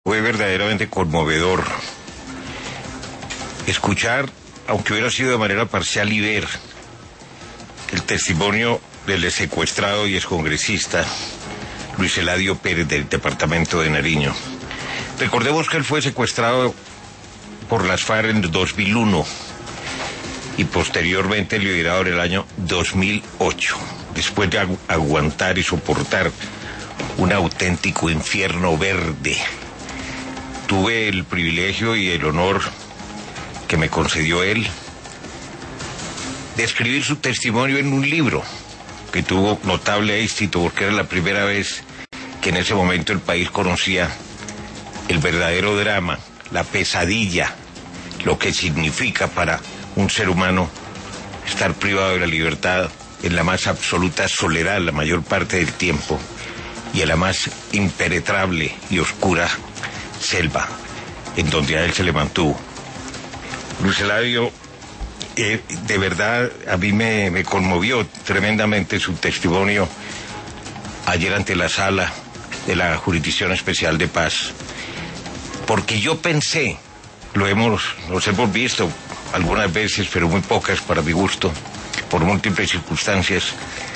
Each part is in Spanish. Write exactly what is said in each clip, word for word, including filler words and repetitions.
Fue verdaderamente conmovedor escuchar, aunque hubiera sido de manera parcial, y ver el testimonio del secuestrado y excongresista Luis Eladio Pérez del departamento de Nariño. Recordemos que él fue secuestrado por las FARC en dos mil uno y posteriormente liberado en el año dos mil ocho, después de agu- aguantar y soportar un auténtico infierno verde. Tuve el privilegio y el honor que me concedió él de escribir su testimonio en un libro que tuvo notable éxito porque era la primera vez que en ese momento el país conocía el verdadero drama, la pesadilla, lo que significa para un ser humano estar privado de la libertad en la más absoluta soledad la mayor parte del tiempo y en la más impenetrable y oscura selva en donde a él se le mantuvo. Luis Eladio, eh, de verdad a mí me, me conmovió tremendamente su testimonio ayer ante la sala de la Jurisdicción Especial de Paz, porque yo pensé, lo hemos, nos hemos visto algunas veces, pero muy pocas para mi gusto, por múltiples circunstancias,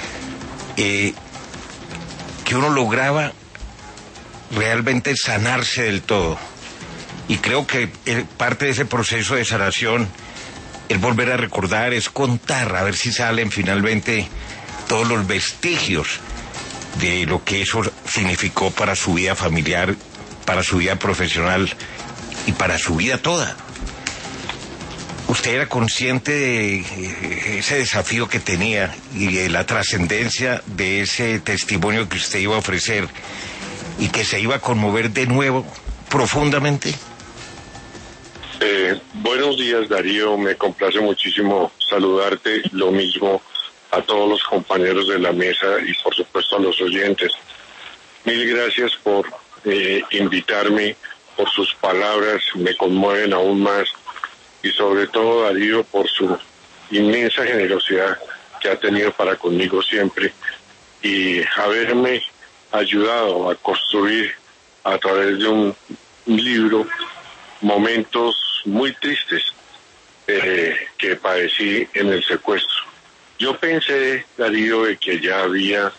eh, que uno lograba realmente sanarse del todo. Y creo que eh, parte de ese proceso de sanación es volver a recordar, es contar, a ver si salen finalmente todos los vestigios de lo que eso significó para su vida familiar, para su vida profesional y para su vida toda. ¿Usted era consciente de ese desafío que tenía y de la trascendencia de ese testimonio que usted iba a ofrecer y que se iba a conmover de nuevo profundamente? Eh, buenos días, Darío, me complace muchísimo saludarte, lo mismo a todos los compañeros de la mesa y por supuesto a los oyentes. Mil gracias por eh, invitarme, por sus palabras, me conmueven aún más, y sobre todo, Darío, por su inmensa generosidad que ha tenido para conmigo siempre y haberme ayudado a construir a través de un libro momentos muy tristes eh, que padecí en el secuestro. Yo pensé, Darío, de que ya había,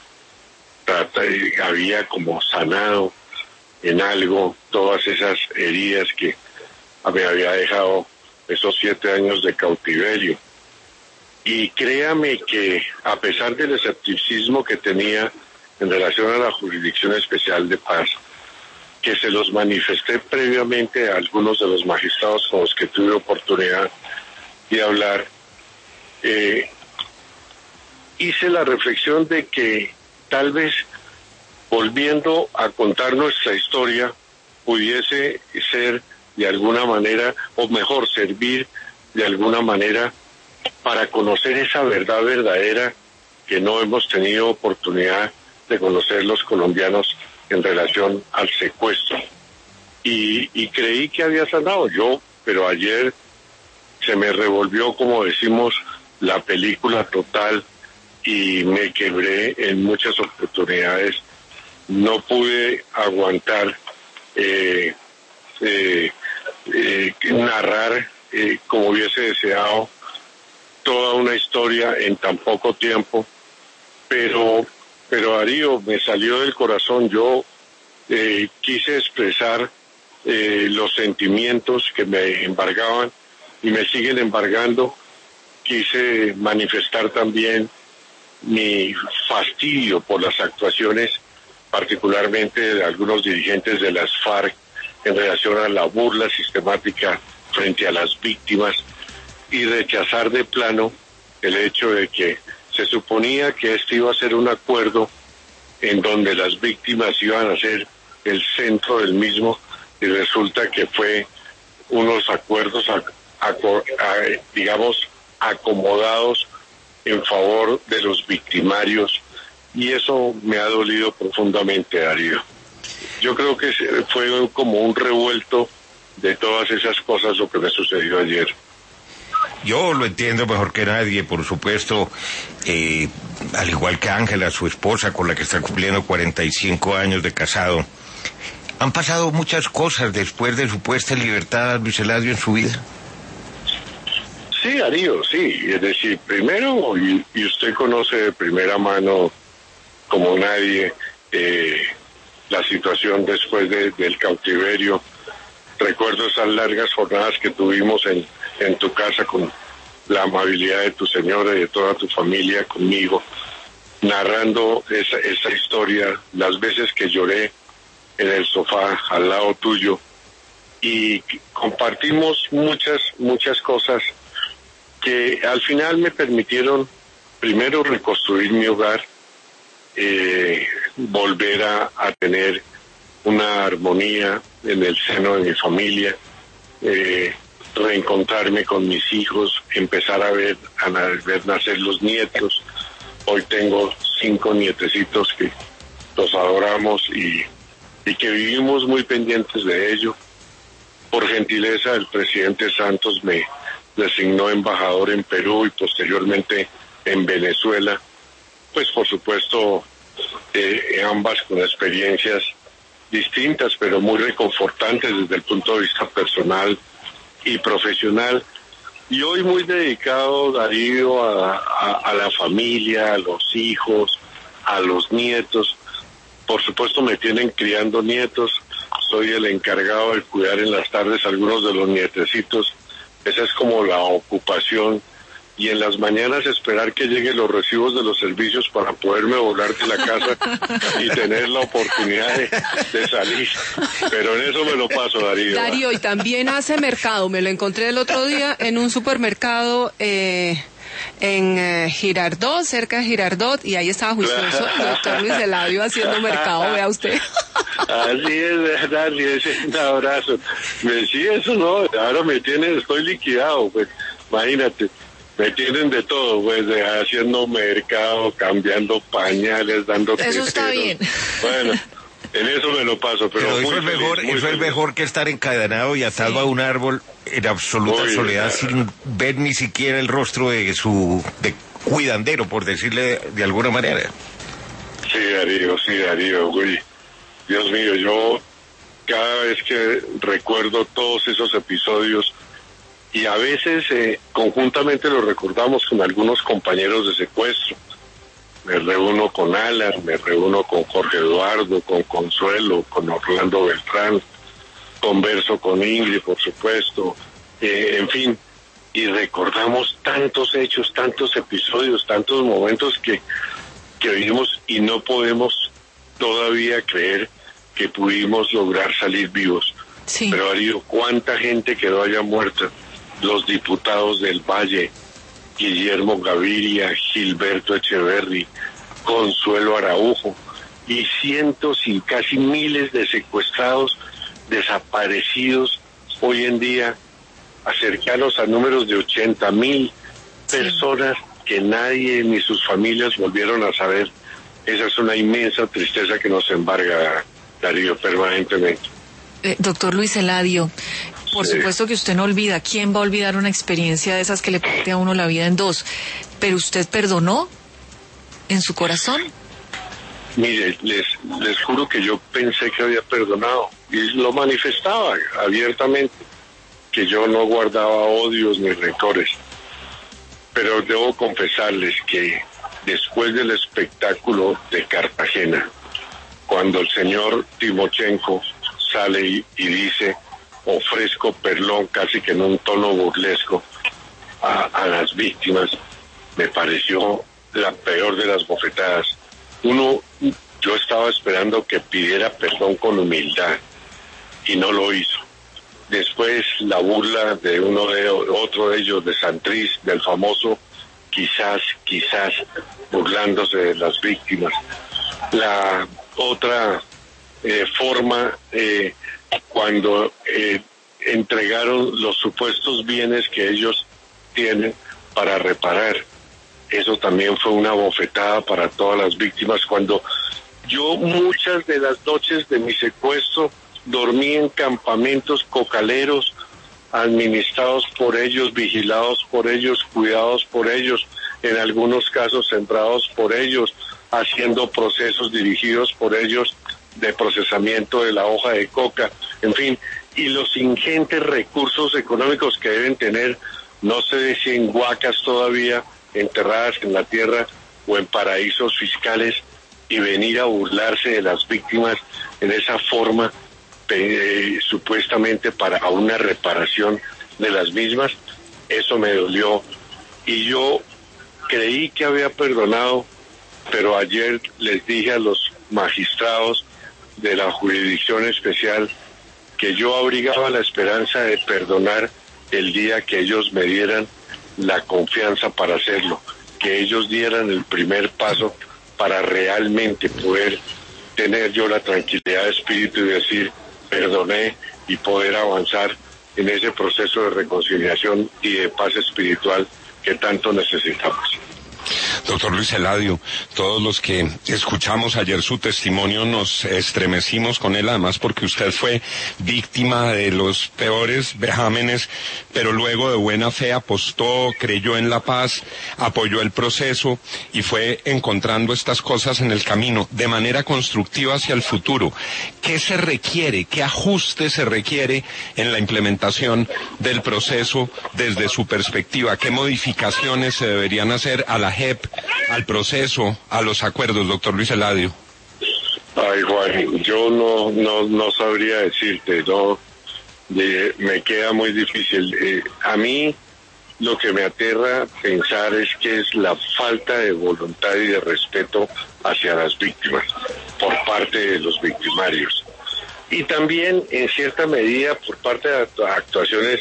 había como sanado en algo todas esas heridas que me había dejado esos siete años de cautiverio. Y créame que a pesar del escepticismo que tenía en relación a la Jurisdicción Especial de Paz, que se los manifesté previamente a algunos de los magistrados con los que tuve oportunidad de hablar, eh, hice la reflexión de que tal vez volviendo a contar nuestra historia pudiese ser de alguna manera, o mejor, servir de alguna manera para conocer esa verdad verdadera que no hemos tenido oportunidad de conocer los colombianos en relación al secuestro. Y, y creí que había sanado yo, pero ayer se me revolvió, como decimos, la película total y me quebré en muchas oportunidades. No pude aguantar eh, eh, eh, narrar eh, como hubiese deseado toda una historia en tan poco tiempo, pero pero Darío, me salió del corazón. Yo eh, quise expresar eh, los sentimientos que me embargaban y me siguen embargando. Quise manifestar también mi fastidio por las actuaciones, particularmente de algunos dirigentes de las FARC en relación a la burla sistemática frente a las víctimas, y rechazar de plano el hecho de que se suponía que este iba a ser un acuerdo en donde las víctimas iban a ser el centro del mismo, y resulta que fue unos acuerdos, a, a, a, digamos, acomodados en favor de los victimarios, y eso me ha dolido profundamente, Darío. Yo creo que fue como un revuelto de todas esas cosas lo que me sucedió ayer. Yo lo entiendo mejor que nadie, por supuesto, eh, al igual que Ángela, su esposa, con la que está cumpliendo cuarenta y cinco años de casado. Han pasado muchas cosas después de su puesta en libertad, Luis Eladio, en su vida. Sí, Darío, sí. Es decir, primero, y, y usted conoce de primera mano, como nadie, eh, la situación después de, del cautiverio. Recuerdo esas largas jornadas que tuvimos en, en tu casa con la amabilidad de tu señora y de toda tu familia conmigo, narrando esa, esa historia, las veces que lloré en el sofá al lado tuyo, y compartimos muchas, muchas cosas que al final me permitieron primero reconstruir mi hogar, eh, volver a, a tener una armonía en el seno de mi familia, eh, reencontrarme con mis hijos, empezar a ver, a ver nacer los nietos. Hoy tengo cinco nietecitos que los adoramos y, y que vivimos muy pendientes de ello. Por gentileza, el presidente Santos me designó embajador en Perú y posteriormente en Venezuela. Pues por supuesto, eh, ambas con experiencias distintas, pero muy reconfortantes desde el punto de vista personal y profesional. Y hoy muy dedicado, Darío, a, a, a la familia, a los hijos, a los nietos. Por supuesto me tienen criando nietos, soy el encargado de cuidar en las tardes a algunos de los nietecitos. Esa es como la ocupación. Y en las mañanas esperar que lleguen los recibos de los servicios para poderme volar de la casa y tener la oportunidad de, de salir. Pero en eso me lo paso, Darío. Darío, y también hace mercado. Me lo encontré el otro día en un supermercado eh, en eh, Girardot, cerca de Girardot, y ahí estaba juicioso el doctor Luis Eladio haciendo mercado, vea usted. Así es, Dani, un abrazo. Me sí, eso no, ahora me tienen, estoy liquidado, pues, imagínate. Me tienen de todo, pues, de, haciendo mercado, cambiando pañales, dando... Eso criterios. está bien. Bueno, en eso me lo paso, pero, Pero muy eso, es, feliz, mejor, muy eso es feliz. mejor que estar encadenado y atado Sí. a un árbol en absoluta Muy soledad, bien. sin ver ni siquiera el rostro de su de cuidandero, por decirle de alguna manera. Sí, Darío, sí, Darío, güey. Dios mío, yo cada vez que recuerdo todos esos episodios, y a veces eh, conjuntamente lo recordamos con algunos compañeros de secuestro. Me reúno con Alan, me reúno con Jorge Eduardo, con Consuelo, con Orlando Beltrán, converso con Ingrid, por supuesto, eh, en fin, y recordamos tantos hechos, tantos episodios, tantos momentos que, que vivimos y no podemos todavía creer que pudimos lograr salir vivos. Sí. Pero Darío, ¿cuánta gente quedó allá muerta? Los diputados del Valle, Guillermo Gaviria, Gilberto Echeverri, Consuelo Araujo, y cientos y casi miles de secuestrados, desaparecidos, hoy en día cercanos a números de ochenta mil personas que nadie ni sus familias volvieron a saber. Esa es una inmensa tristeza que nos embarga, Darío, permanentemente. Eh, doctor Luis Eladio, por Sí. supuesto que usted no olvida. ¿Quién va a olvidar una experiencia de esas que le parte a uno la vida en dos? ¿Pero usted perdonó en su corazón? Mire, les, les juro que yo pensé que había perdonado y lo manifestaba abiertamente, que yo no guardaba odios ni rencores. Pero debo confesarles que después del espectáculo de Cartagena, cuando el señor Timochenko sale y, y dice, ofrezco perdón casi que en un tono burlesco a, a las víctimas, me pareció la peor de las bofetadas. Uno, yo estaba esperando que pidiera perdón con humildad y no lo hizo. Después la burla de uno de otro de ellos, de Santrich, del famoso quizás, quizás, burlándose de las víctimas. La otra eh, forma, eh, cuando eh, entregaron los supuestos bienes que ellos tienen para reparar. Eso también fue una bofetada para todas las víctimas. Cuando yo muchas de las noches de mi secuestro dormí en campamentos cocaleros, administrados por ellos, vigilados por ellos, cuidados por ellos, en algunos casos sembrados por ellos, haciendo procesos dirigidos por ellos, de procesamiento de la hoja de coca, en fin, y los ingentes recursos económicos que deben tener, no sé si en huacas todavía enterradas en la tierra o en paraísos fiscales, y venir a burlarse de las víctimas en esa forma, eh, supuestamente para una reparación de las mismas. Eso me dolió y yo creí que había perdonado, pero ayer les dije a los magistrados de la jurisdicción especial que yo abrigaba la esperanza de perdonar el día que ellos me dieran la confianza para hacerlo, que ellos dieran el primer paso para realmente poder tener yo la tranquilidad de espíritu y decir perdoné y poder avanzar en ese proceso de reconciliación y de paz espiritual que tanto necesitamos. Doctor Luis Eladio, todos los que escuchamos ayer su testimonio nos estremecimos con él, además porque usted fue víctima de los peores vejámenes, pero luego de buena fe apostó, creyó en la paz, apoyó el proceso y fue encontrando estas cosas en el camino de manera constructiva hacia el futuro. ¿Qué se requiere? ¿Qué ajuste se requiere en la implementación del proceso desde su perspectiva? ¿Qué modificaciones se deberían hacer a la J E P, al proceso, a los acuerdos, doctor Luis Eladio? Ay, Juan, yo no no no sabría decirte, no, de, me queda muy difícil. Eh, a mí lo que me aterra pensar es que es la falta de voluntad y de respeto hacia las víctimas por parte de los victimarios. Y también, en cierta medida, por parte de actuaciones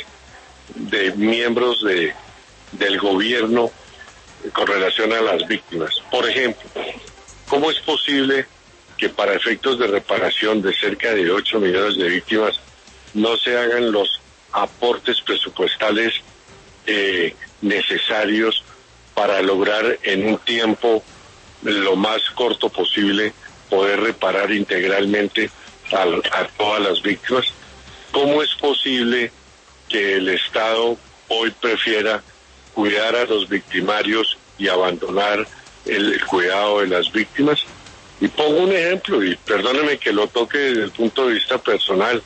de miembros de del gobierno con relación a las víctimas. Por ejemplo, ¿cómo es posible que para efectos de reparación de cerca de ocho millones de víctimas no se hagan los aportes presupuestales eh, necesarios para lograr en un tiempo lo más corto posible poder reparar integralmente a, a todas las víctimas? ¿Cómo es posible que el Estado hoy prefiera cuidar a los victimarios y abandonar el, el cuidado de las víctimas? Y pongo un ejemplo, y perdóneme que lo toque desde el punto de vista personal.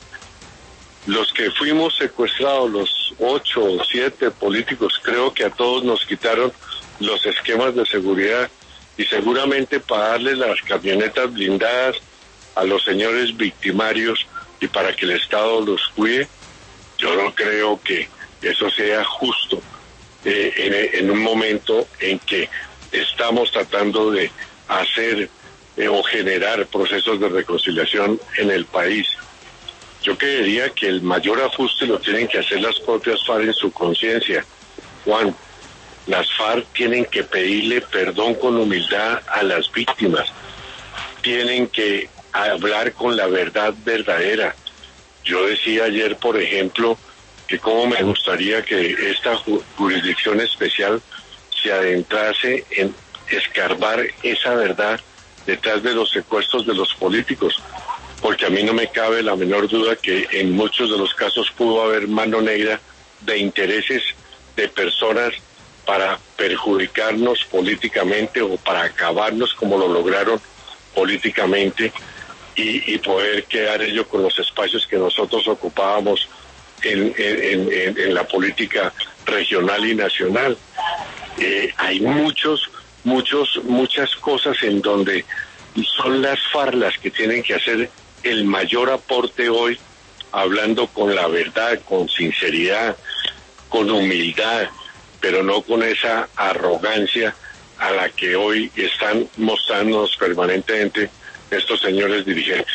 Los que fuimos secuestrados, los ocho o siete políticos, creo que a todos nos quitaron los esquemas de seguridad, y seguramente para darles las camionetas blindadas a los señores victimarios y para que el Estado los cuide, yo no creo que eso sea justo eh, en, en un momento en que estamos tratando de hacer eh, o generar procesos de reconciliación en el país. Yo creería que el mayor ajuste lo tienen que hacer las propias FARC en su conciencia. Juan, las FARC tienen que pedirle perdón con humildad a las víctimas. Tienen que hablar con la verdad verdadera. Yo decía ayer, por ejemplo, que cómo me gustaría que esta jurisdicción especial se adentrase en escarbar esa verdad detrás de los secuestros de los políticos, porque a mí no me cabe la menor duda que en muchos de los casos pudo haber mano negra de intereses de personas para perjudicarnos políticamente o para acabarnos como lo lograron políticamente y, y poder quedar ellos con los espacios que nosotros ocupábamos en, en, en, en la política regional y nacional. Eh, hay muchos, muchos, muchas cosas en donde son las FARC las que tienen que hacer el mayor aporte hoy, hablando con la verdad, con sinceridad, con humildad, pero no con esa arrogancia a la que hoy están mostrándonos permanentemente estos señores dirigentes.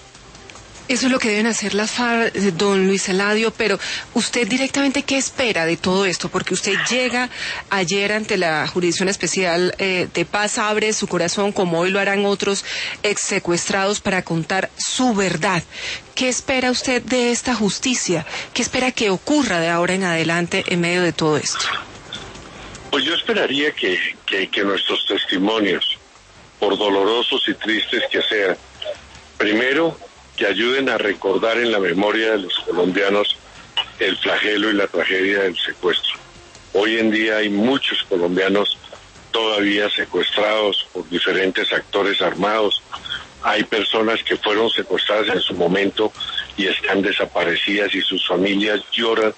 Eso es lo que deben hacer las FARC, don Luis Eladio, pero usted directamente, ¿qué espera de todo esto? Porque usted llega ayer ante la Jurisdicción Especial eh, de Paz, abre su corazón, como hoy lo harán otros ex secuestrados, para contar su verdad. ¿Qué espera usted de esta justicia? ¿Qué espera que ocurra de ahora en adelante en medio de todo esto? Pues yo esperaría que, que, que nuestros testimonios, por dolorosos y tristes que sean, primero, que ayuden a recordar en la memoria de los colombianos el flagelo y la tragedia del secuestro. Hoy en día hay muchos colombianos todavía secuestrados por diferentes actores armados, hay personas que fueron secuestradas en su momento y están desaparecidas y sus familias lloran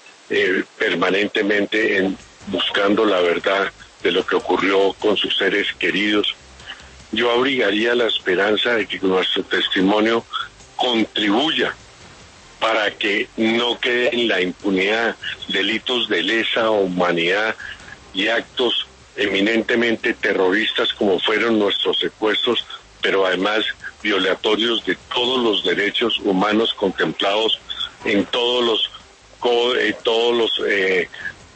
eh, permanentemente en buscando la verdad de lo que ocurrió con sus seres queridos. Yo abrigaría la esperanza de que nuestro testimonio contribuya para que no quede en la impunidad delitos de lesa humanidad y actos eminentemente terroristas como fueron nuestros secuestros, pero además violatorios de todos los derechos humanos contemplados en todos los eh, todos los eh,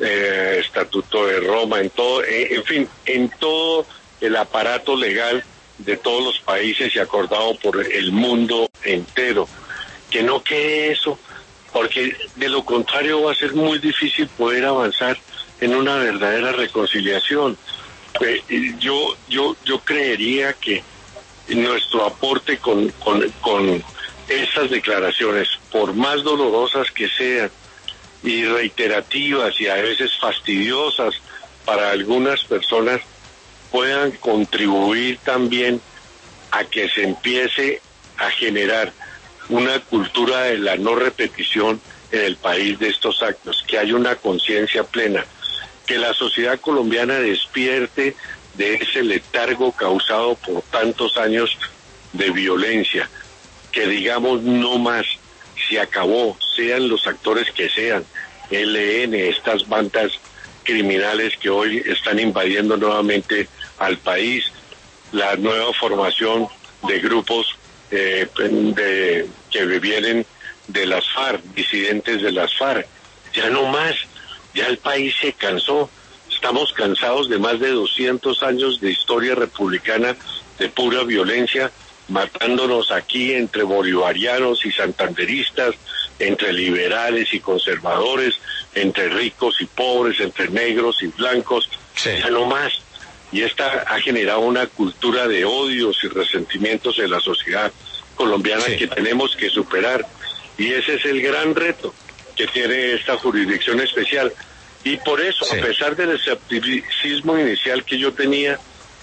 eh, estatutos de Roma, en todo, eh, en fin, en todo el aparato legal de todos los países y acordado por el mundo entero. Que no quede eso, porque de lo contrario va a ser muy difícil poder avanzar en una verdadera reconciliación. Eh, yo yo yo creería que nuestro aporte con, con, con esas declaraciones, por más dolorosas que sean y reiterativas y a veces fastidiosas para algunas personas, puedan contribuir también a que se empiece a generar una cultura de la no repetición en el país de estos actos, que haya una conciencia plena, que la sociedad colombiana despierte de ese letargo causado por tantos años de violencia, que digamos no más, se acabó, sean los actores que sean, L N, estas bandas criminales que hoy están invadiendo nuevamente al país, la nueva formación de grupos eh, de, que vienen de las FARC, disidentes de las FARC, ya no más, ya el país se cansó, estamos cansados de más de doscientos años de historia republicana de pura violencia, matándonos aquí entre bolivarianos y santanderistas, entre liberales y conservadores, entre ricos y pobres, entre negros y blancos, sí. Ya no más. Y esta ha generado una cultura de odios y resentimientos en la sociedad colombiana, sí, que tenemos que superar. Y ese es el gran reto que tiene esta jurisdicción especial. Y por eso, sí, a pesar del escepticismo inicial que yo tenía,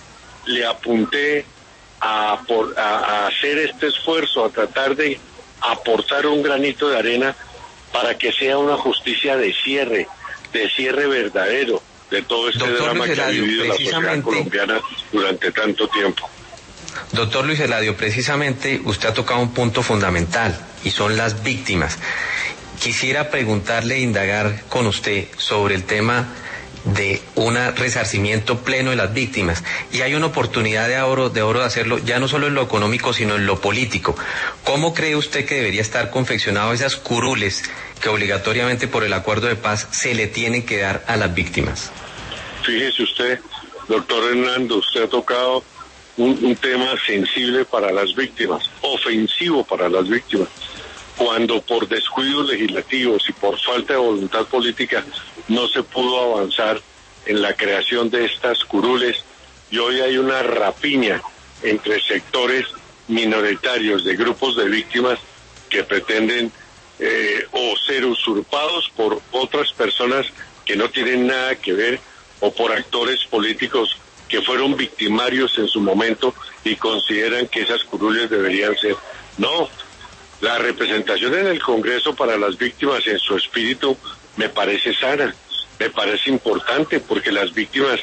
le apunté a, por, a, a hacer este esfuerzo, a tratar de aportar un granito de arena para que sea una justicia de cierre, de cierre verdadero de todo este Doctor drama Luis que ha Eladio, vivido la sociedad colombiana durante tanto tiempo. Doctor Luis Eladio, precisamente usted ha tocado un punto fundamental y son las víctimas. Quisiera preguntarle e indagar con usted sobre el tema de un resarcimiento pleno de las víctimas, y hay una oportunidad de oro, de oro de hacerlo ya no solo en lo económico sino en lo político. ¿Cómo cree usted que debería estar confeccionado esas curules que obligatoriamente por el acuerdo de paz se le tienen que dar a las víctimas? Fíjese usted, doctor Hernando, usted ha tocado un, un tema sensible para las víctimas, ofensivo para las víctimas. Cuando por descuidos legislativos y por falta de voluntad política no se pudo avanzar en la creación de estas curules, y hoy hay una rapiña entre sectores minoritarios de grupos de víctimas que pretenden eh, o ser usurpados por otras personas que no tienen nada que ver, o por actores políticos que fueron victimarios en su momento y consideran que esas curules deberían ser. No. La representación en el Congreso para las víctimas en su espíritu me parece sana, me parece importante, porque las víctimas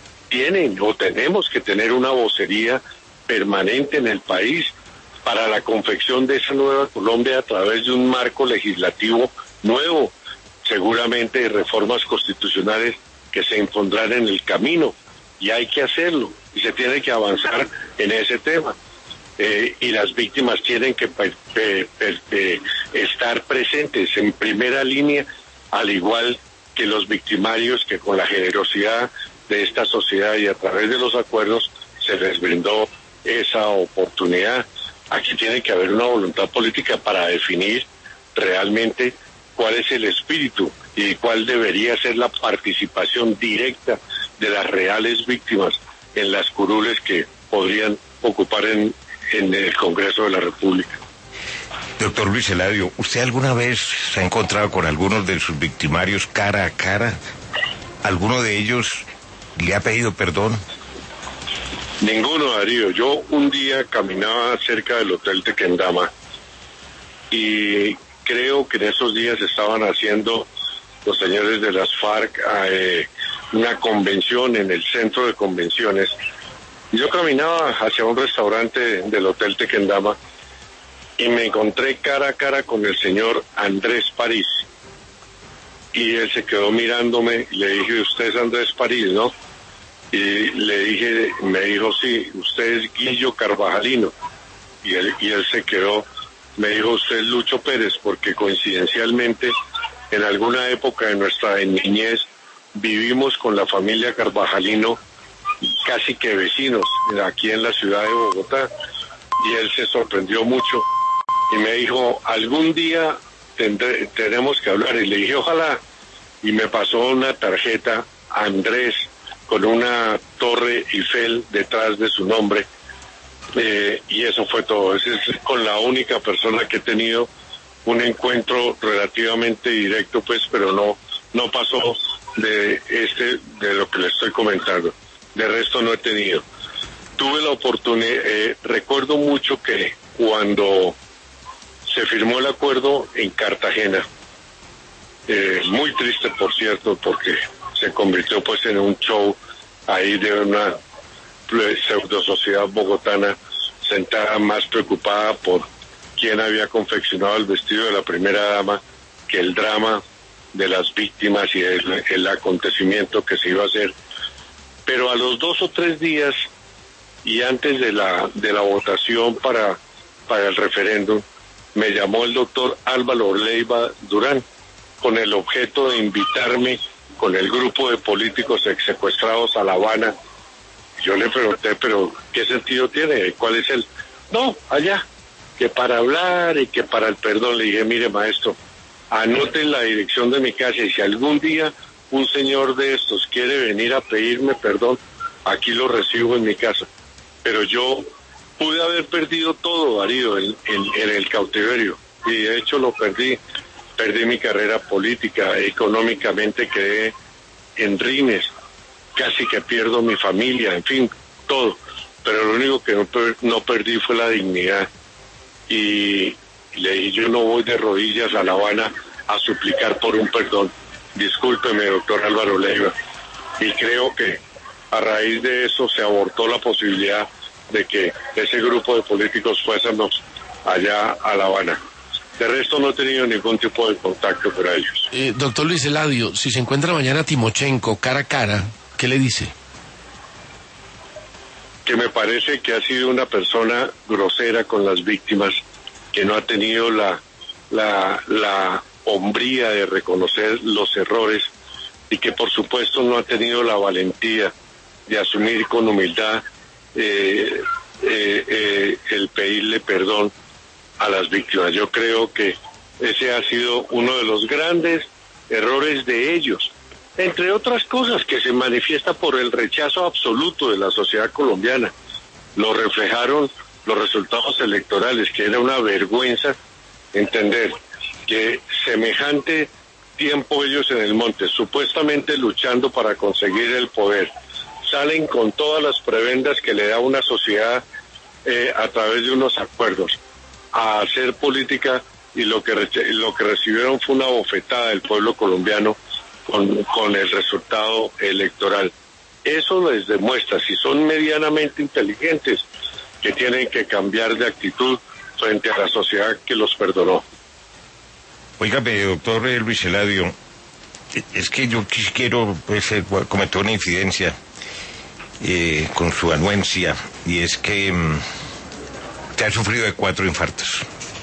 tienen o tenemos que tener una vocería permanente en el país para la confección de esa nueva Colombia a través de un marco legislativo nuevo, seguramente de reformas constitucionales que se impondrán en el camino, y hay que hacerlo, y se tiene que avanzar en ese tema. Eh, y las víctimas tienen que per, per, per, per, estar presentes en primera línea, al igual que los victimarios que con la generosidad de esta sociedad y a través de los acuerdos se les brindó esa oportunidad. Aquí tiene que haber una voluntad política para definir realmente cuál es el espíritu y cuál debería ser la participación directa de las reales víctimas en las curules que podrían ocupar en en el Congreso de la República. Doctor Luis Eladio, ¿usted alguna vez se ha encontrado con algunos de sus victimarios cara a cara? ¿Alguno de ellos le ha pedido perdón? Ninguno, Darío. Yo un día caminaba cerca del Hotel Tequendama y creo que en esos días estaban haciendo los señores de las FARC eh, una convención en el centro de convenciones. Yo caminaba hacia un restaurante del Hotel Tequendama y me encontré cara a cara con el señor Andrés París. Y él se quedó mirándome y le dije, usted es Andrés París, ¿no? Y le dije, me dijo, sí, usted es Guillo Carvajalino. Y él, y él se quedó, me dijo, usted es Lucho Pérez, porque coincidencialmente en alguna época de nuestra niñez vivimos con la familia Carvajalino casi que vecinos aquí en la ciudad de Bogotá. Y él se sorprendió mucho y me dijo, algún día tendré, tenemos que hablar. Y le dije, ojalá. Y me pasó una tarjeta Andrés con una torre Eiffel detrás de su nombre, eh, y eso fue todo. Esa es con la única persona que he tenido un encuentro relativamente directo, pues, pero no no pasó de este de lo que le estoy comentando. De resto no he tenido. Tuve la oportunidad, eh, recuerdo mucho que cuando se firmó el acuerdo en Cartagena, eh, muy triste por cierto, porque se convirtió pues en un show ahí de una pseudo sociedad bogotana sentada más preocupada por quién había confeccionado el vestido de la primera dama que el drama de las víctimas y el, el acontecimiento que se iba a hacer. Pero a los dos o tres días y antes de la de la votación para para el referéndum, me llamó el doctor Álvaro Leiva Durán con el objeto de invitarme con el grupo de políticos ex secuestrados a La Habana. Yo le pregunté, pero ¿qué sentido tiene? ¿Cuál es el...? No, allá, que para hablar y que para el perdón. Le dije, mire maestro, anoten la dirección de mi casa y si algún día un señor de estos quiere venir a pedirme perdón, aquí lo recibo en mi casa. Pero yo pude haber perdido todo, Darío, en, en, en el cautiverio, y de hecho lo perdí. Perdí mi carrera política, económicamente quedé en rines, casi que pierdo mi familia, en fin, todo. Pero lo único que no, per no perdí fue la dignidad. Y le dije, yo no voy de rodillas a La Habana a suplicar por un perdón. Discúlpeme, doctor Álvaro Leiva. Y creo que a raíz de eso se abortó la posibilidad de que ese grupo de políticos fuésemos allá a La Habana. De resto no he tenido ningún tipo de contacto con ellos. Eh, doctor Luis Eladio, si se encuentra mañana Timochenko cara a cara, ¿qué le dice? Que me parece que ha sido una persona grosera con las víctimas, que no ha tenido la, la, la hombría de reconocer los errores y que por supuesto no ha tenido la valentía de asumir con humildad eh, eh, eh, el pedirle perdón a las víctimas. Yo creo que ese ha sido uno de los grandes errores de ellos, entre otras cosas que se manifiesta por el rechazo absoluto de la sociedad colombiana. Lo reflejaron los resultados electorales, que era una vergüenza entender que semejante tiempo ellos en el monte, supuestamente luchando para conseguir el poder, salen con todas las prebendas que le da una sociedad eh, a través de unos acuerdos a hacer política, y lo que lo que recibieron fue una bofetada del pueblo colombiano con, con el resultado electoral. Eso les demuestra, si son medianamente inteligentes, que tienen que cambiar de actitud frente a la sociedad que los perdonó. Óigame, doctor Luis Eladio, es que yo quiero pues, cometer una infidencia eh, con su anuencia, y es que mmm, te ha sufrido de cuatro infartos.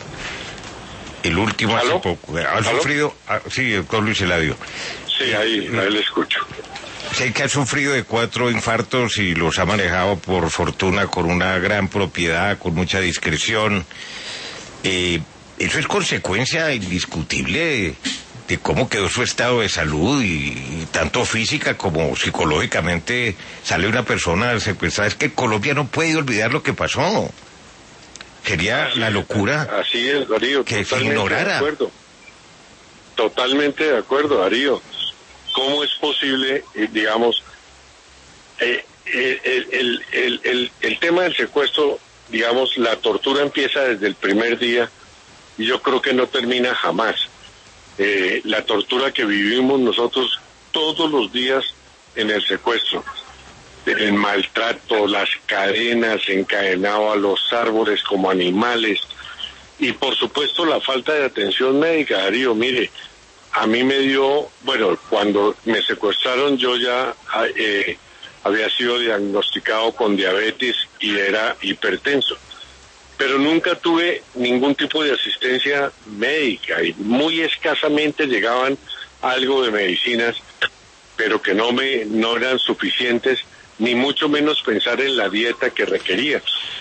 El último hace ¿Aló? poco. ¿Ha ¿Aló? sufrido? Ah, sí, doctor Luis Eladio. Sí, ahí, ahí le escucho. Sé que ha sufrido de cuatro infartos y los ha manejado por fortuna con una gran propiedad, con mucha discreción. Eh, eso es consecuencia indiscutible de, de cómo quedó su estado de salud y, y tanto física como psicológicamente sale una persona secuestrada. Es que Colombia no puede olvidar lo que pasó. Sería así, la locura así es, Darío, que se totalmente ignorara. De acuerdo. Totalmente de acuerdo, Darío. ¿Cómo es posible, eh, digamos, eh, el, el, el, el, el tema del secuestro, digamos, la tortura empieza desde el primer día y yo creo que no termina jamás. Eh, la tortura que vivimos nosotros todos los días en el secuestro, el maltrato, las cadenas, encadenado a los árboles como animales, y por supuesto la falta de atención médica. Darío, mire, a mí me dio, bueno, cuando me secuestraron yo ya eh, había sido diagnosticado con diabetes y era hipertenso, pero nunca tuve ningún tipo de asistencia médica y muy escasamente llegaban algo de medicinas, pero que no me no eran suficientes, ni mucho menos pensar en la dieta que requería.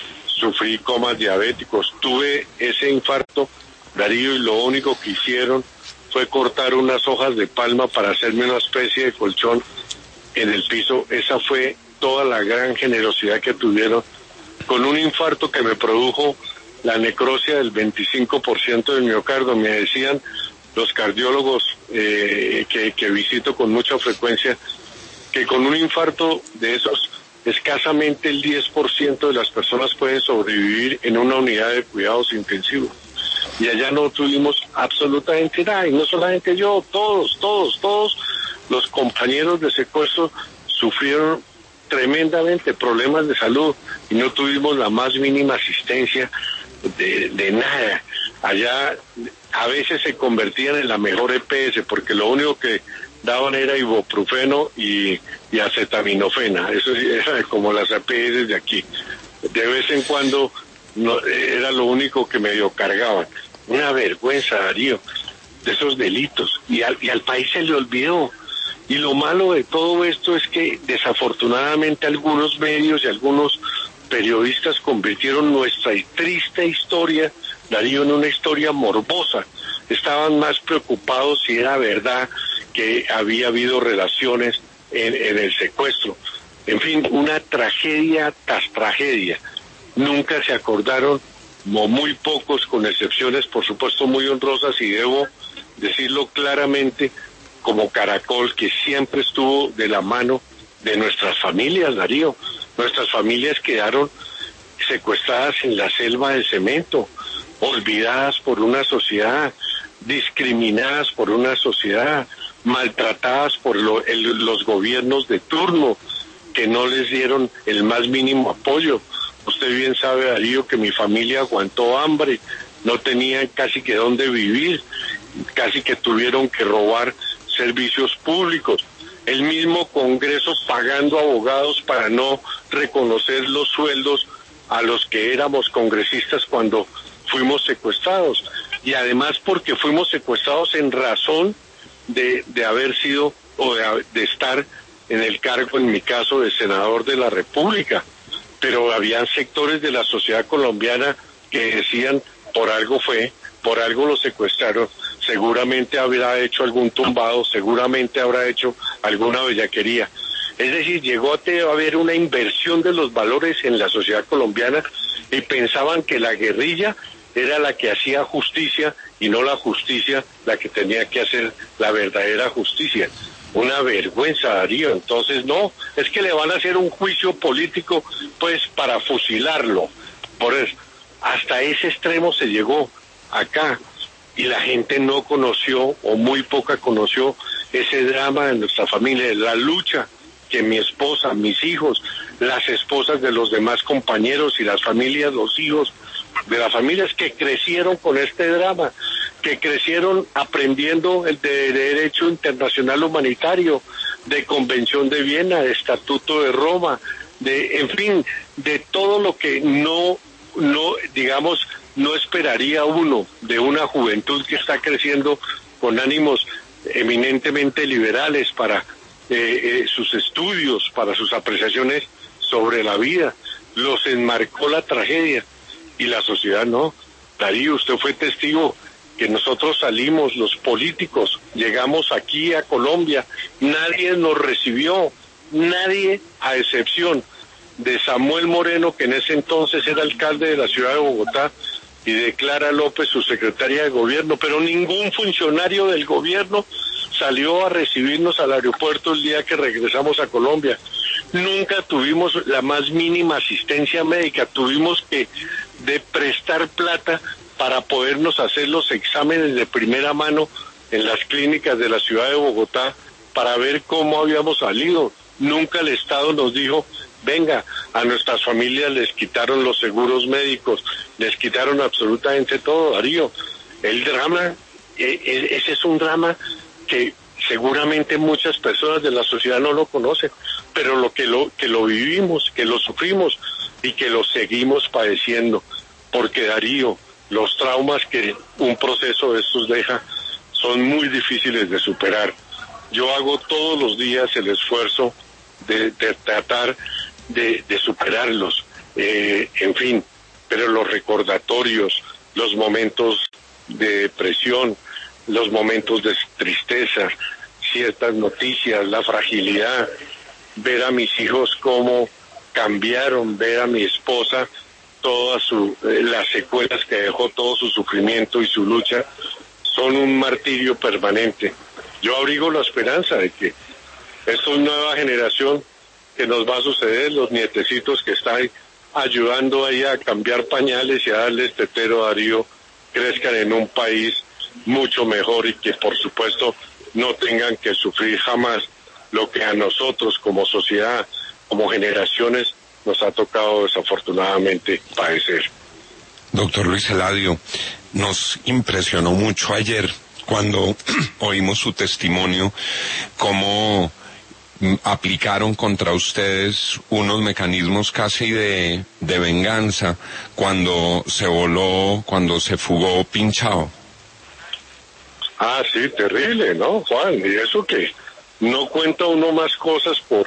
Sufrí comas diabéticos, tuve ese infarto, Darío, y lo único que hicieron fue cortar unas hojas de palma para hacerme una especie de colchón en el piso. Esa fue toda la gran generosidad que tuvieron, con un infarto que me produjo la necrosia del veinticinco por ciento del miocardio. Me decían los cardiólogos eh, que, que visito con mucha frecuencia que con un infarto de esos escasamente el diez por ciento de las personas pueden sobrevivir en una unidad de cuidados intensivos. Y allá no tuvimos absolutamente nada, y no solamente yo, todos, todos, todos los compañeros de secuestro sufrieron tremendamente problemas de salud y no tuvimos la más mínima asistencia de, de nada. Allá a veces se convertían en la mejor E P S porque lo único que daban era ibuprofeno y, y acetaminofena. Eso era como las E P S de aquí. De vez en cuando no, era lo único que medio cargaban. Una vergüenza, Darío, de esos delitos. Y al, y al país se le olvidó. Y lo malo de todo esto es que desafortunadamente algunos medios y algunos periodistas convirtieron nuestra triste historia, Darío, en una historia morbosa. Estaban más preocupados si era verdad que había habido relaciones en, en el secuestro. En fin, una tragedia tras tragedia. Nunca se acordaron, o muy pocos, con excepciones por supuesto muy honrosas, y debo decirlo claramente, como Caracol, que siempre estuvo de la mano de nuestras familias, Darío. Nuestras familias quedaron secuestradas en la selva de cemento, olvidadas por una sociedad, discriminadas por una sociedad, maltratadas por lo, el, los gobiernos de turno, que no les dieron el más mínimo apoyo. Usted bien sabe, Darío, que mi familia aguantó hambre, no tenían casi que dónde vivir, casi que tuvieron que robar servicios públicos. El mismo Congreso pagando abogados para no reconocer los sueldos a los que éramos congresistas cuando fuimos secuestrados. Y además porque fuimos secuestrados en razón de, de haber sido o de, de estar en el cargo, en mi caso, de senador de la República. Pero habían sectores de la sociedad colombiana que decían, por algo fue, por algo lo secuestraron, seguramente habrá hecho algún tumbado, seguramente habrá hecho alguna bellaquería. Es decir, llegó a haber una inversión de los valores en la sociedad colombiana y pensaban que la guerrilla era la que hacía justicia y no la justicia la que tenía que hacer la verdadera justicia. Una vergüenza, Darío. Entonces, no, es que le van a hacer un juicio político, pues, para fusilarlo. Por eso, hasta ese extremo se llegó acá. Y la gente no conoció, o muy poca conoció, ese drama de nuestra familia, la lucha que mi esposa, mis hijos, las esposas de los demás compañeros y las familias, los hijos de las familias que crecieron con este drama, que crecieron aprendiendo el de Derecho Internacional Humanitario, de Convención de Viena, de Estatuto de Roma, de, en fin, de todo lo que no, no, digamos, no esperaría uno de una juventud que está creciendo con ánimos eminentemente liberales para eh, eh, sus estudios, para sus apreciaciones sobre la vida. Los enmarcó la tragedia y la sociedad no. Darío, usted fue testigo que nosotros salimos, los políticos, llegamos aquí a Colombia, nadie nos recibió, nadie, a excepción de Samuel Moreno, que en ese entonces era alcalde de la ciudad de Bogotá, y de Clara López, su secretaria de gobierno, pero ningún funcionario del gobierno salió a recibirnos al aeropuerto el día que regresamos a Colombia. nunca tuvimos la más mínima asistencia médica, tuvimos que de prestar plata para podernos hacer los exámenes de primera mano en las clínicas de la ciudad de Bogotá para ver cómo habíamos salido. Nunca el Estado nos dijo, venga, a nuestras familias les quitaron los seguros médicos, les quitaron absolutamente todo, Darío. El drama, eh, ese es un drama que seguramente muchas personas de la sociedad no lo conocen, pero lo que lo que lo vivimos, que lo sufrimos y que lo seguimos padeciendo, porque Darío, los traumas que un proceso de estos deja son muy difíciles de superar. Yo hago todos los días el esfuerzo de, de tratar de, de superarlos, eh, en fin, pero los recordatorios, los momentos de depresión, los momentos de tristeza, ciertas noticias, la fragilidad, ver a mis hijos cómo cambiaron, ver a mi esposa, todas su, eh, las secuelas que dejó, todo su sufrimiento y su lucha, son un martirio permanente. Yo abrigo la esperanza de que esta nueva generación que nos va a suceder, los nietecitos que están ayudando ahí a cambiar pañales y a darles tetero a Darío, crezcan en un país mucho mejor y que por supuesto no tengan que sufrir jamás lo que a nosotros como sociedad, como generaciones, nos ha tocado desafortunadamente padecer. Doctor Luis Eladio, nos impresionó mucho ayer cuando oímos su testimonio, cómo aplicaron contra ustedes unos mecanismos casi de, de venganza cuando se voló, cuando se fugó Pinchao. Ah, sí, terrible, ¿no, Juan? Y eso que no cuenta uno más cosas por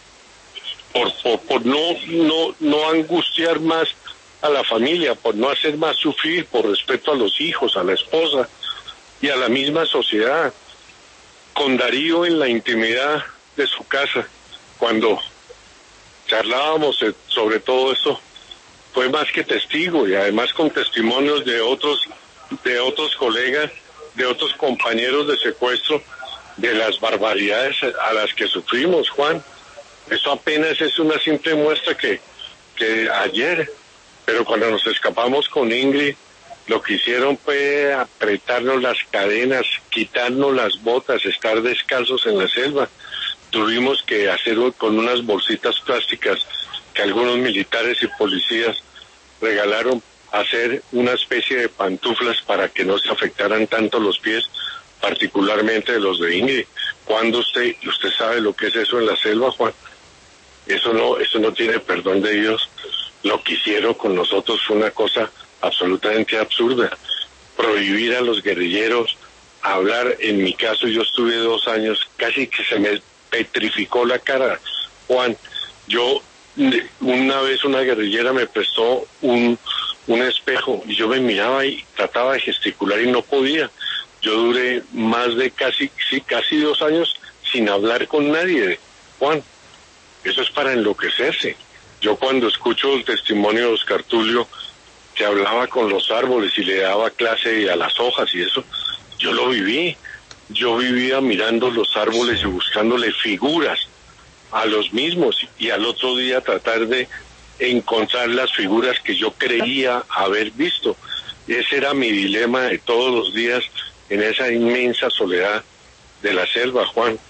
por, por, por no, no, no angustiar más a la familia, por no hacer más sufrir, por respeto a los hijos, a la esposa y a la misma sociedad. Con Darío en la intimidad de su casa, cuando charlábamos sobre todo eso, fue más que testigo, y además con testimonios de otros, de otros colegas, de otros compañeros de secuestro, de las barbaridades a las que sufrimos, Juan. Eso apenas es una simple muestra que, que ayer, pero cuando nos escapamos con Ingrid, lo que hicieron fue apretarnos las cadenas, quitarnos las botas, estar descalzos en la selva. Tuvimos que hacer con unas bolsitas plásticas que algunos militares y policías regalaron, hacer una especie de pantuflas para que no se afectaran tanto los pies, particularmente de los de Ingrid. Cuando usted, usted sabe lo que es eso en la selva, Juan, eso no, eso no tiene perdón de Dios. Lo que hicieron con nosotros fue una cosa absolutamente absurda. Prohibir a los guerrilleros hablar. En mi caso, yo estuve dos años, casi que se me petrificó la cara, Juan. Yo, una vez una guerrillera me prestó un, un espejo y yo me miraba y trataba de gesticular y no podía. Yo duré más de casi, sí, casi dos años sin hablar con nadie, Juan. Eso es para enloquecerse. Yo cuando escucho el testimonio de Oscar Tulio, que hablaba con los árboles y le daba clase a las hojas y eso, yo lo viví. Yo vivía mirando los árboles y buscándole figuras a los mismos y al otro día tratar de encontrar las figuras que yo creía haber visto. Ese era mi dilema de todos los días en esa inmensa soledad de la selva, Juan.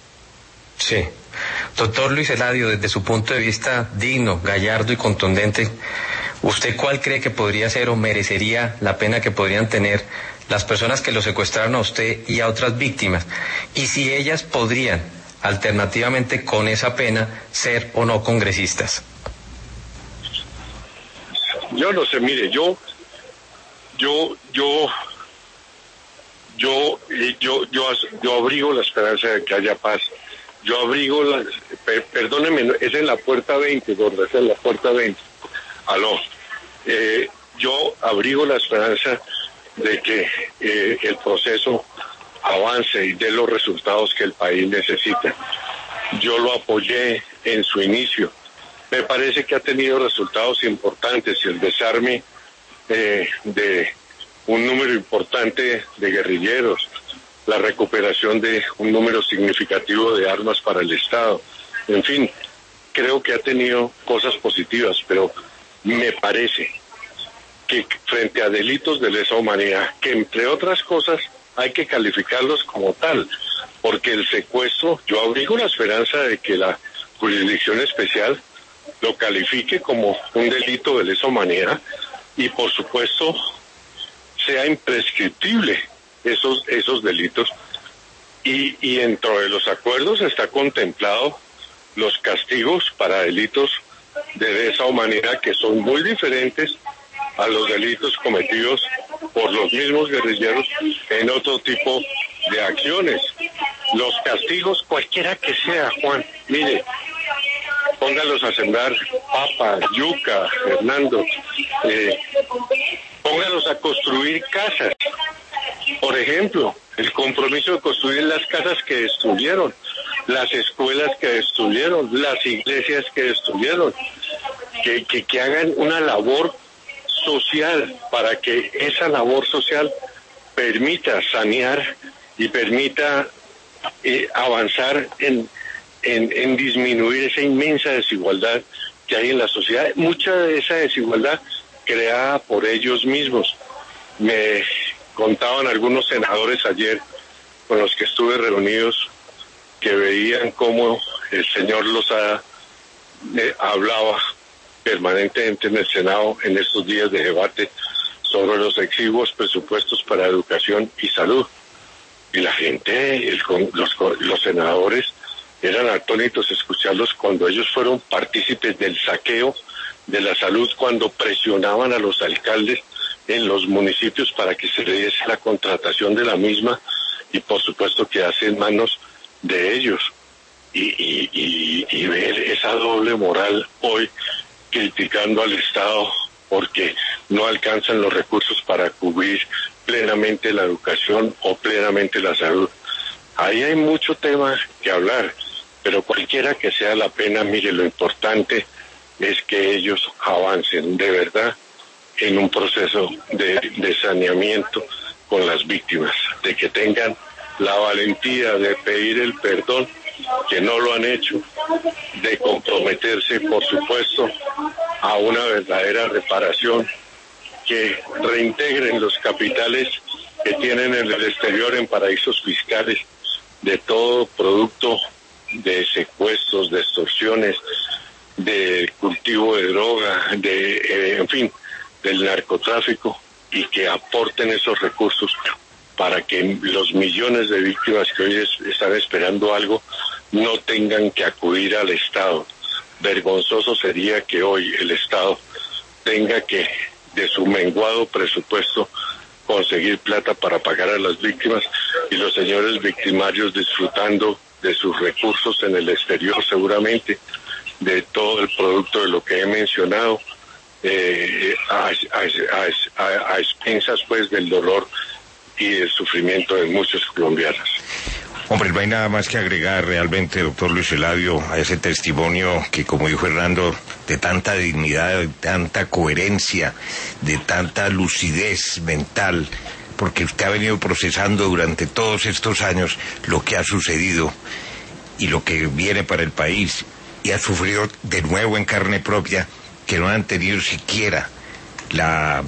Sí. Doctor Luis Eladio, desde su punto de vista digno, gallardo y contundente, ¿usted cuál cree que podría ser o merecería la pena que podrían tener las personas que lo secuestraron a usted y a otras víctimas? Y si ellas podrían, alternativamente con esa pena, ser o no congresistas. Yo no sé, mire, yo, yo, yo, yo, yo, yo, yo abrigo la esperanza de que haya paz. Yo abrigo la, per, perdóneme, es en la puerta veinte, gorda, es en la puerta veinte. Aló. Eh, yo abrigo la esperanza de que eh, el proceso avance y dé los resultados que el país necesita. Yo lo apoyé en su inicio. Me parece que ha tenido resultados importantes y el desarme eh, de un número importante de guerrilleros, la recuperación de un número significativo de armas para el Estado. En fin, creo que ha tenido cosas positivas, pero me parece que frente a delitos de lesa humanidad, que entre otras cosas hay que calificarlos como tal, porque el secuestro, yo abrigo la esperanza de que la jurisdicción especial lo califique como un delito de lesa humanidad y por supuesto sea imprescriptible esos, esos delitos. Y, y dentro de los acuerdos está contemplado los castigos para delitos de lesa humanidad que son muy diferentes a los delitos cometidos por los mismos guerrilleros en otro tipo de acciones. Los castigos, cualquiera que sea, Juan, mire, póngalos a sembrar papa, yuca, Fernando, eh, póngalos a construir casas. Por ejemplo, el compromiso de construir las casas que destruyeron, las escuelas que destruyeron, las iglesias que destruyeron, que, que, que hagan una labor social para que esa labor social permita sanear y permita eh, avanzar en, en, en disminuir esa inmensa desigualdad que hay en la sociedad, mucha de esa desigualdad creada por ellos mismos. Me contaban algunos senadores ayer con los que estuve reunidos que veían cómo el señor Lozada eh, hablaba permanentemente en el Senado en estos días de debate sobre los exiguos presupuestos para educación y salud. Y la gente, el, los, los senadores, eran atónitos escucharlos cuando ellos fueron partícipes del saqueo de la salud, cuando presionaban a los alcaldes en los municipios para que se le diese la contratación de la misma y por supuesto que hace en manos de ellos. Y, y, y, y ver esa doble moral hoy criticando al Estado porque no alcanzan los recursos para cubrir plenamente la educación o plenamente la salud. Ahí hay mucho tema que hablar, pero cualquiera que sea la pena, mire, lo importante es que ellos avancen de verdad en un proceso de, de saneamiento con las víctimas, de que tengan la valentía de pedir el perdón, que no lo han hecho, de comprometerse, por supuesto, a una verdadera reparación, que reintegren los capitales que tienen en el exterior en paraísos fiscales de todo producto de secuestros, de extorsiones, de cultivo de droga, de, eh, en fin, del narcotráfico, y que aporten esos recursos para que los millones de víctimas que hoy es, están esperando algo no tengan que acudir al Estado. Vergonzoso sería que hoy el Estado tenga que, de su menguado presupuesto, conseguir plata para pagar a las víctimas y los señores victimarios disfrutando de sus recursos en el exterior, seguramente, de todo el producto de lo que he mencionado, eh, a, a, a, a expensas pues del dolor y del sufrimiento de muchos colombianos. Hombre, no hay nada más que agregar realmente, doctor Luis Eladio, a ese testimonio que, como dijo Hernando, de tanta dignidad, de tanta coherencia, de tanta lucidez mental, porque usted ha venido procesando durante todos estos años lo que ha sucedido y lo que viene para el país, y ha sufrido de nuevo en carne propia que no han tenido siquiera la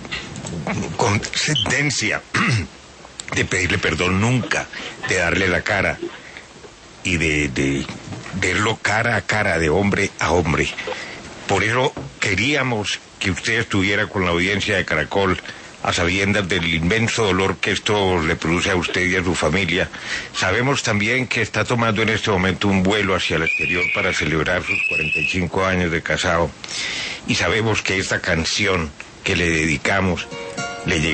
consistencia de pedirle perdón nunca, de darle la cara y de, de verlo cara a cara, de hombre a hombre. Por eso queríamos que usted estuviera con la audiencia de Caracol, a sabiendas del inmenso dolor que esto le produce a usted y a su familia. Sabemos también que está tomando en este momento un vuelo hacia el exterior para celebrar sus cuarenta y cinco años de casado, y sabemos que esta canción que le dedicamos le llega